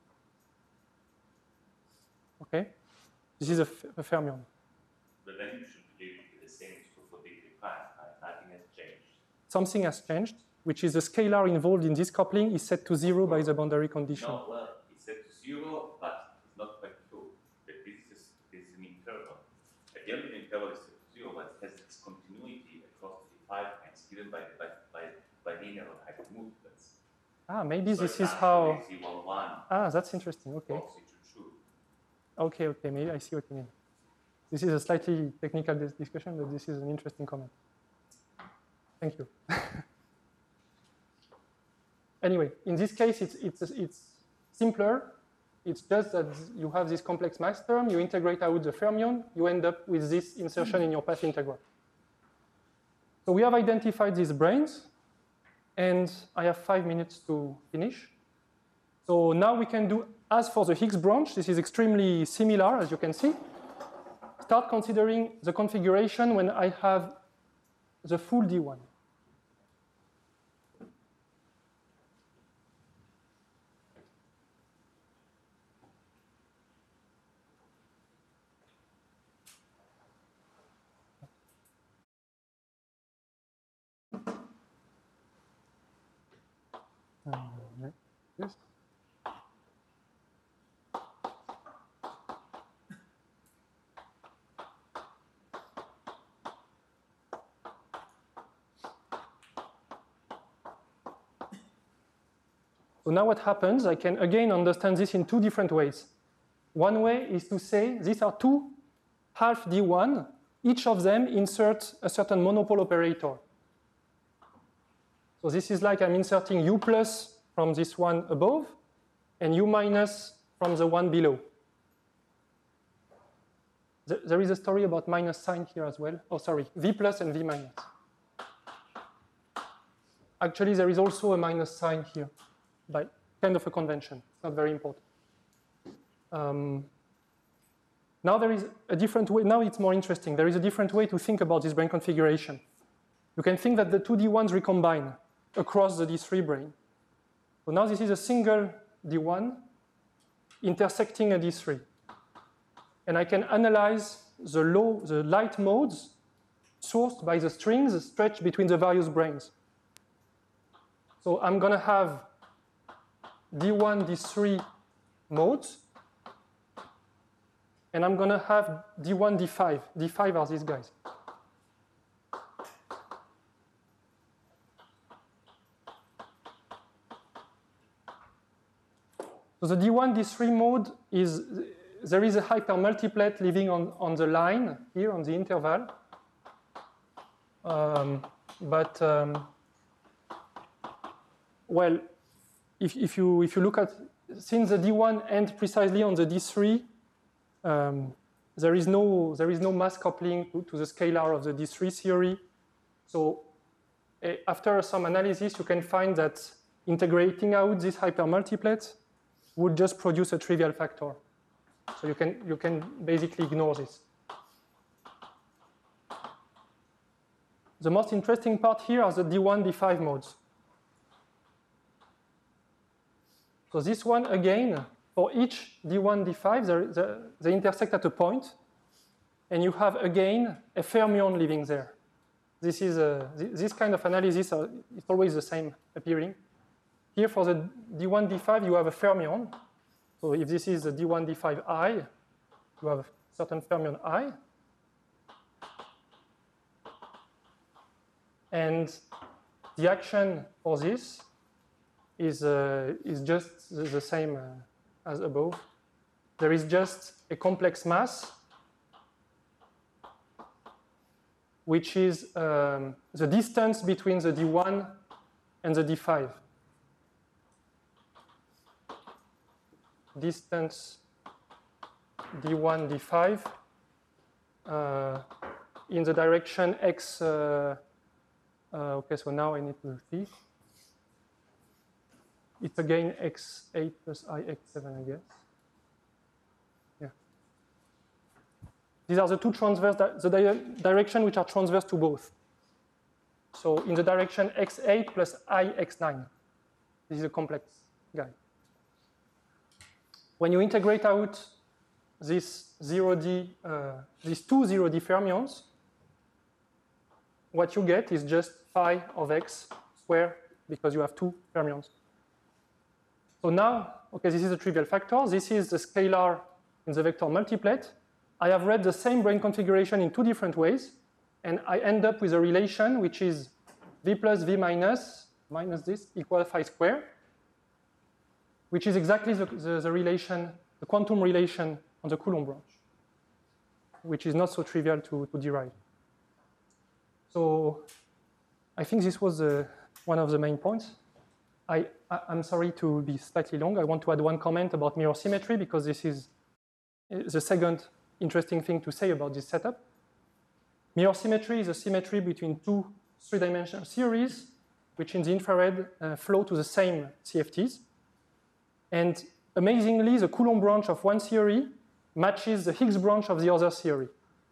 Okay? This is a, a fermion. But then you should be the same for D three prime, right? Nothing has changed. Something has changed, which is the scalar involved in this coupling is set to zero by the boundary condition. No, well, it's set to zero, but it's not quite true. That this is, this is an interval. At the end of the interval is set to zero, but it has its continuity across the five points given by, by, by, by linear hypermultiplets. Ah, maybe So this it's is how. actually Z one one Ah, that's interesting. Okay. talks it to true. Okay, okay, maybe I see what you mean. This is a slightly technical dis discussion, but this is an interesting comment. Thank you. Anyway, in this case, it's, it's, it's simpler. It's just that you have this complex mass term, you integrate out the fermion, you end up with this insertion in your path integral. So we have identified these branes, and I have five minutes to finish. So now we can do, as for the Higgs branch, this is extremely similar, as you can see. Start considering the configuration when I have the full D one. Uh, yes. So now what happens, I can again understand this in two different ways. One way is to say these are two half D one, each of them inserts a certain monopole operator. So this is like I'm inserting U plus from this one above and U minus from the one below. There is a story about minus sign here as well. Oh, sorry, V plus and V minus. Actually, there is also a minus sign here, by kind of a convention. It's not very important. Um, now there is a different way. Now it's more interesting. There is a different way to think about this brane configuration. You can think that the two D ones recombine across the D three brane. So now this is a single D one intersecting a D three. And I can analyze the low, the light modes sourced by the strings stretched between the various branes. So I'm going to have D one, D three modes, and I'm going to have D one, D five. D five are these guys. So the D one, D three mode is, there is a hypermultiplet living on, on the line here on the interval. Um, but, um, well, if, if, you, if you look at, since the D one ends precisely on the D three, um, there, is no, there is no mass coupling to, to the scalar of the D three theory. So uh, after some analysis, you can find that integrating out this hypermultiplet would just produce a trivial factor. So you can, you can basically ignore this. The most interesting part here are the D one, D five modes. So this one, again, for each D one, D five, they, they intersect at a point, and you have, again, a fermion living there. This is a, this kind of analysis is always the same appearing. Here for the D one, D five, you have a fermion. So if this is the D one, D five I, you have a certain fermion I. And the action for this is, uh, is just the same uh, as above. There is just a complex mass, which is um, the distance between the D one and the D five. Distance D one, D five uh, in the direction x. Uh, uh, okay, so now I need to see. It's again x eight plus I x seven, I guess. Yeah. These are the two transverse, the di direction which are transverse to both. So in the direction x eight plus I x nine. This is a complex guy. When you integrate out this zero D, uh, these two zero D fermions, what you get is just phi of x squared because you have two fermions. So now, okay, this is a trivial factor. This is the scalar in the vector multiplet. I have read the same brane configuration in two different ways, and I end up with a relation which is v plus v minus, minus this, equal phi squared, which is exactly the, the, the relation, the quantum relation on the Coulomb branch, which is not so trivial to, to derive. So I think this was uh, one of the main points. I, I, I'm sorry to be slightly long. I want to add one comment about mirror symmetry because this is the second interesting thing to say about this setup. Mirror symmetry is a symmetry between two three-dimensional series, which in the infrared uh, flow to the same C F Ts. And amazingly, the Coulomb branch of one theory matches the Higgs branch of the other theory.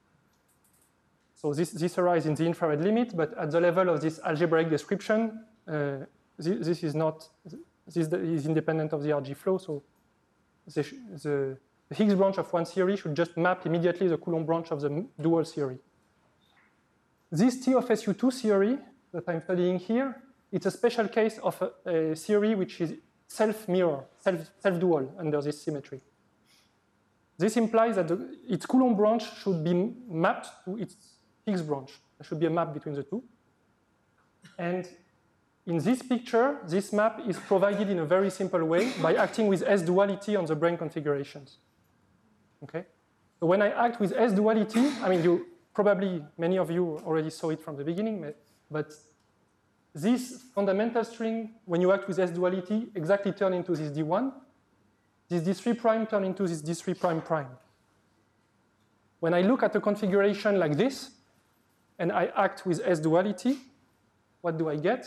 So this, this arises in the infrared limit, but at the level of this algebraic description, uh, this, this is not, this is independent of the R G flow, so the, the, the Higgs branch of one theory should just map immediately the Coulomb branch of the dual theory. This T of S U two theory that I'm studying here it's a special case of a, a theory which is self-mirror, self, self-dual under this symmetry. This implies that the, its Coulomb branch should be mapped to its Higgs branch. There should be a map between the two. And in this picture, this map is provided in a very simple way by acting with S-duality on the brane configurations. Okay? So when I act with S-duality, I mean, you probably, many of you already saw it from the beginning, but this fundamental string, when you act with S-duality, exactly turn into this D one. This D three prime turn into this D three prime prime. When I look at a configuration like this, and I act with S-duality, what do I get?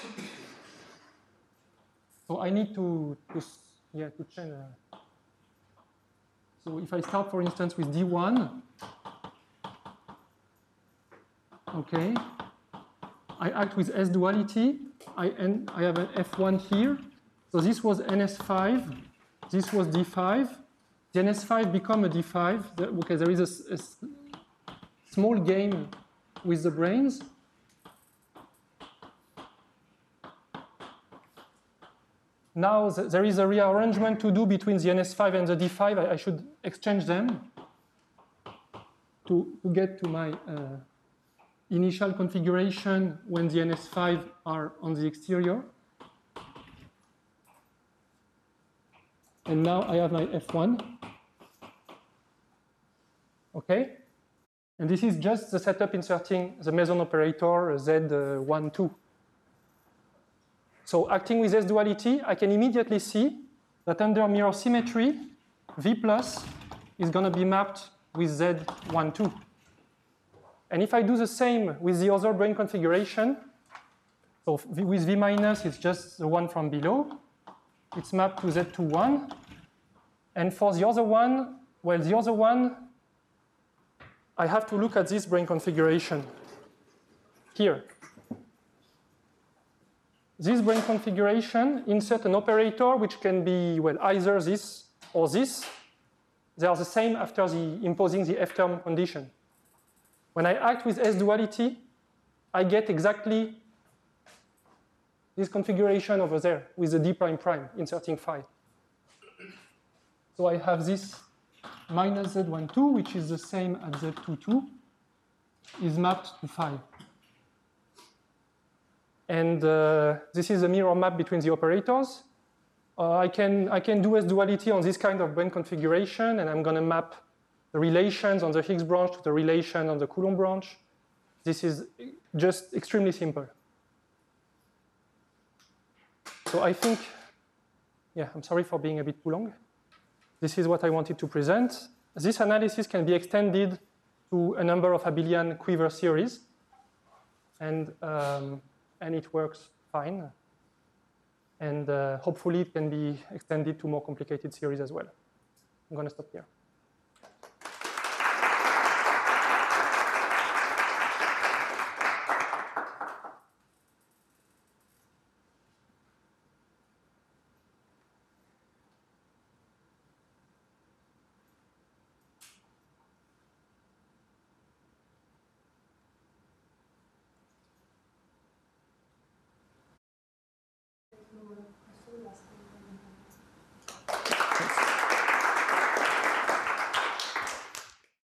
So I need to, to yeah, to change. Uh, so if I start, for instance, with D one, okay, I act with S-duality. I, and I have an F one here. So this was N S five. This was D five. The N S five become a D five. Okay, there is a, a small game with the branes. Now th there is a rearrangement to do between the N S five and the D five. I, I should exchange them to, to get to my uh, initial configuration when the N S five are on the exterior. And now I have my F one. Okay? And this is just the setup inserting the meson operator Z one, two. So acting with S-duality, I can immediately see that under mirror symmetry, V plus is going to be mapped with Z one, two. And if I do the same with the other brane configuration, so with V minus, it's just the one from below. It's mapped to Z two, one. And for the other one, well, the other one, I have to look at this brane configuration here. This brane configuration insert an operator which can be, well, either this or this. They are the same after the imposing the F-term condition. When I act with S-duality, I get exactly this configuration over there with the D prime prime inserting phi. So I have this minus Z one, two, which is the same as Z two, two, is mapped to phi. And uh, this is a mirror map between the operators. Uh, I can, I can do S-duality on this kind of brane configuration, and I'm going to map the relations on the Higgs branch to the relation on the Coulomb branch. This is just extremely simple. So I think, yeah, I'm sorry for being a bit too long. This is what I wanted to present. This analysis can be extended to a number of abelian quiver series, and, um, and it works fine. And uh, hopefully it can be extended to more complicated series as well. I'm going to stop here.